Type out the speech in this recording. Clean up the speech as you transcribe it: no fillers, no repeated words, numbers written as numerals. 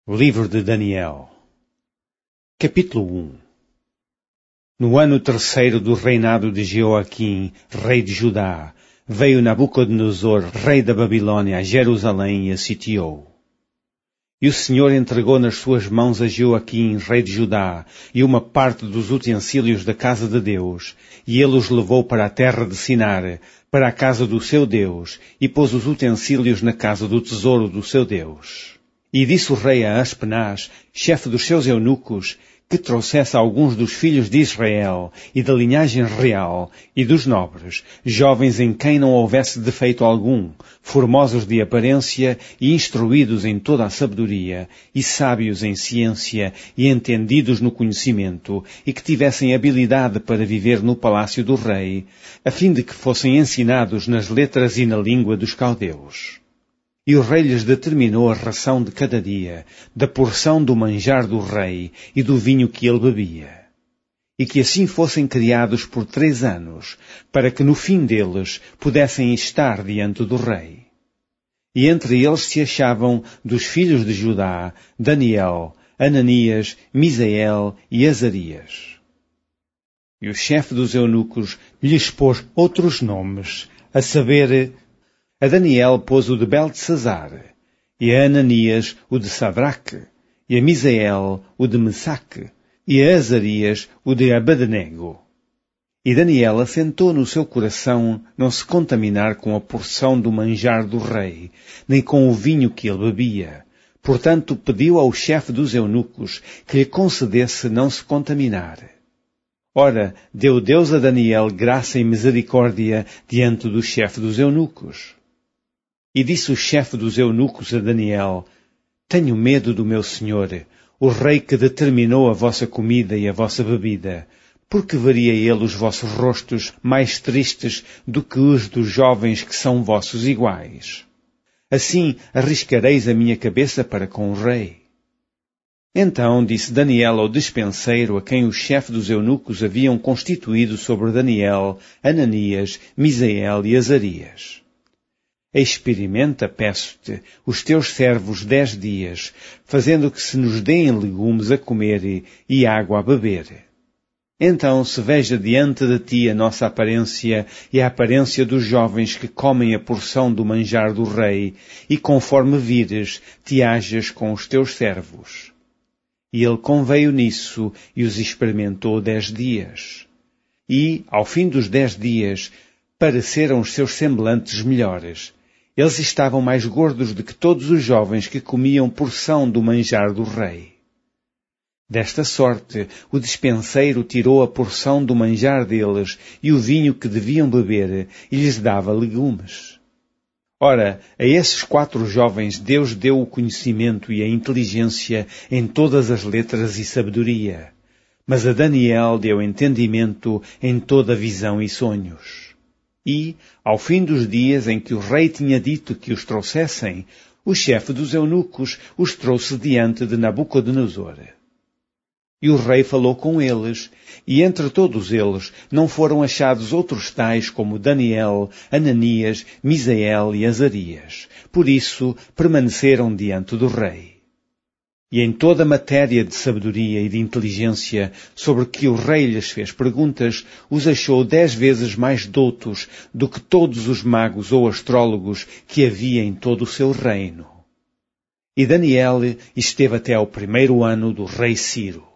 Livro de Daniel. Capítulo 1. No ano terceiro do reinado de Jeoaquim, rei de Judá, veio Nabucodonosor, rei da Babilônia, a Jerusalém e a sitiou. E o Senhor entregou nas suas mãos a Jeoaquim, rei de Judá, e uma parte dos utensílios da casa de Deus, e ele os levou para a terra de Sinar, para a casa do seu Deus, e pôs os utensílios na casa do tesouro do seu Deus. E disse o rei a Aspenaz, chefe dos seus eunucos, que trouxesse alguns dos filhos de Israel, e da linhagem real, e dos nobres, jovens em quem não houvesse defeito algum, formosos de aparência, e instruídos em toda a sabedoria, e sábios em ciência, e entendidos no conhecimento, e que tivessem habilidade para viver no palácio do rei, a fim de que fossem ensinados nas letras e na língua dos caldeus. E o rei lhes determinou a ração de cada dia, da porção do manjar do rei e do vinho que ele bebia. E que assim fossem criados por 3 anos, para que no fim deles pudessem estar diante do rei. E entre eles se achavam, dos filhos de Judá, Daniel, Ananias, Misael e Azarias. E o chefe dos eunucos lhes pôs outros nomes, a saber, a Daniel pôs o de Beltesazar, e a Ananias o de Sadraque, e a Misael o de Mesaque, e a Azarias o de Abednego. E Daniel assentou no seu coração não se contaminar com a porção do manjar do rei, nem com o vinho que ele bebia. Portanto, pediu ao chefe dos eunucos que lhe concedesse não se contaminar. Ora, deu Deus a Daniel graça e misericórdia diante do chefe dos eunucos. E disse o chefe dos eunucos a Daniel, tenho medo do meu senhor, o rei que determinou a vossa comida e a vossa bebida, porque veria ele os vossos rostos mais tristes do que os dos jovens que são vossos iguais. Assim arriscareis a minha cabeça para com o rei. Então disse Daniel ao despenseiro a quem o chefe dos eunucos haviam constituído sobre Daniel, Ananias, Misael e Azarias. Experimenta, peço-te, os teus servos 10 dias, fazendo que se nos deem legumes a comer e água a beber. Então se veja diante de ti a nossa aparência e a aparência dos jovens que comem a porção do manjar do rei, e conforme vires, te hajas com os teus servos. E ele conveio nisso e os experimentou 10 dias. E, ao fim dos 10 dias, pareceram os seus semblantes melhores. Eles estavam mais gordos do que todos os jovens que comiam porção do manjar do rei. Desta sorte, o despenseiro tirou a porção do manjar deles e o vinho que deviam beber e lhes dava legumes. Ora, a esses 4 jovens Deus deu o conhecimento e a inteligência em todas as letras e sabedoria, mas a Daniel deu entendimento em toda visão e sonhos. E, ao fim dos dias em que o rei tinha dito que os trouxessem, o chefe dos eunucos os trouxe diante de Nabucodonosor. E o rei falou com eles, e entre todos eles não foram achados outros tais como Daniel, Ananias, Misael e Azarias. Por isso permaneceram diante do rei. E em toda a matéria de sabedoria e de inteligência sobre que o rei lhes fez perguntas, os achou 10 vezes mais doutos do que todos os magos ou astrólogos que havia em todo o seu reino. E Daniel esteve até ao 1º ano do rei Ciro.